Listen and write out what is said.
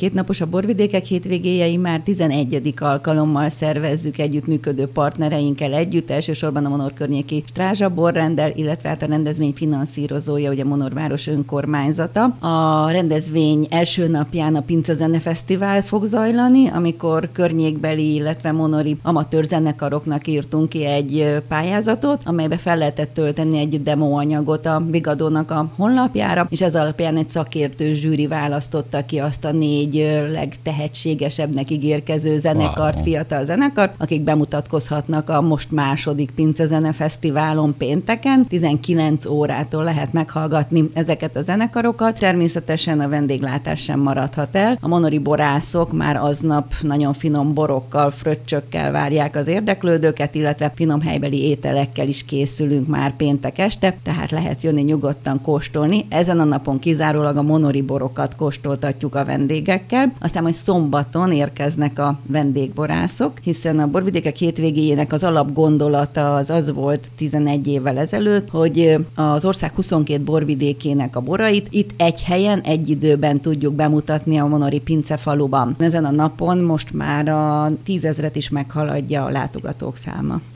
kétnapos a Borvidékek hétvégéjei már 11. alkalommal szervezzük együttműködő partnereinkkel együtt, elsősorban a Monor környéki Strázsa borrenddel, illetve hát a rendezvény finanszírozója, ugye Monorváros önkormányzata. A rendezvény első napján a Pince Zenefesztivál fog zajlani, amikor környékbeli, illetve monori amatőr zenekaroknak írtunk ki egy pályázatot, amelybe fel lehetett tölteni egy demoanyagot a Vigadónak a honlapjára, és ez alapján egy szakértő zsűri választotta ki azt a 4 legtehetségesebbnek ígérkező zenekart, fiatal zenekart, akik bemutatkozhatnak a most második Pince Zenefesztiválon pénteken. 19 órától lehet meghallgatni ezeket a zenekarokat. Természetesen a vendéglátás sem maradhat el. A monori borászok már aznap nagyon finom borokkal, fröccsökkel várják az érdeklődőket, illetve finom helybeli ételekkel is készülünk már péntek este, tehát lehet jönni nyugodtan kóstolni. Ezen a napon kizárólag a monori borokat kóstoltatjuk a vendégekkel. Aztán majd szombaton érkeznek a vendégborászok, hiszen a Borvidékek hétvégéjének az alapgondolata az volt 11 évvel ezelőtt, hogy az ország 22 borvidékének a borait itt egy helyen, egy időben tudjuk bemutatni a monori pincefaluban. Ezen a napon most már a 10 000-et is meghaladja a látogatók száma.